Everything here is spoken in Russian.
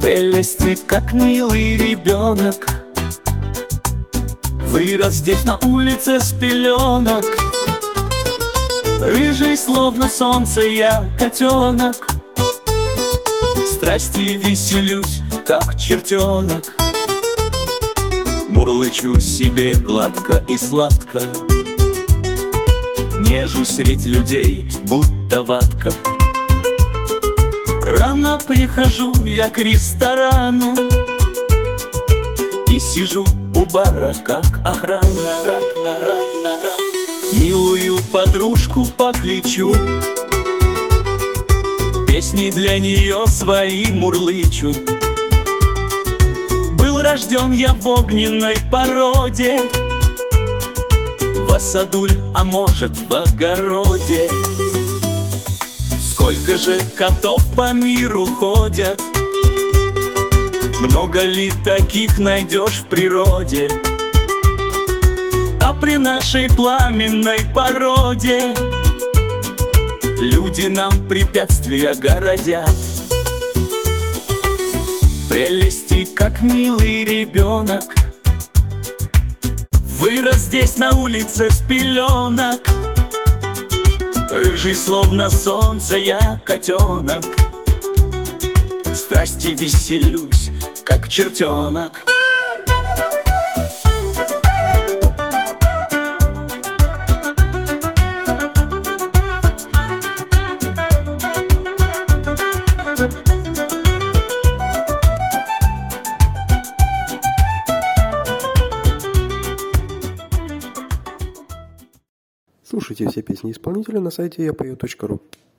Прелести, как милый ребенок, вырос здесь на улице с пеленок. Рыжий, словно солнце, я котенок, страсти веселюсь, как чертенок. Мурлычу себе гладко и сладко, нежусь средь людей, будто ватка. Рано прихожу я к ресторану и сижу у бара, как охрана. Милую подружку по плечу, песни для нее свои мурлычу. Был рожден я в огненной породе, в Асадуль, а может в огороде. Сколько же котов по миру ходят, много ли таких найдешь в природе? А при нашей пламенной породе люди нам препятствия городят. Прелести, как милый ребенок, вырос здесь на улице с пеленок. Рыжий, словно солнце, я котенок, страсти веселюсь, как чертенок. Слушайте все песни исполнителя на сайте yapою.ru.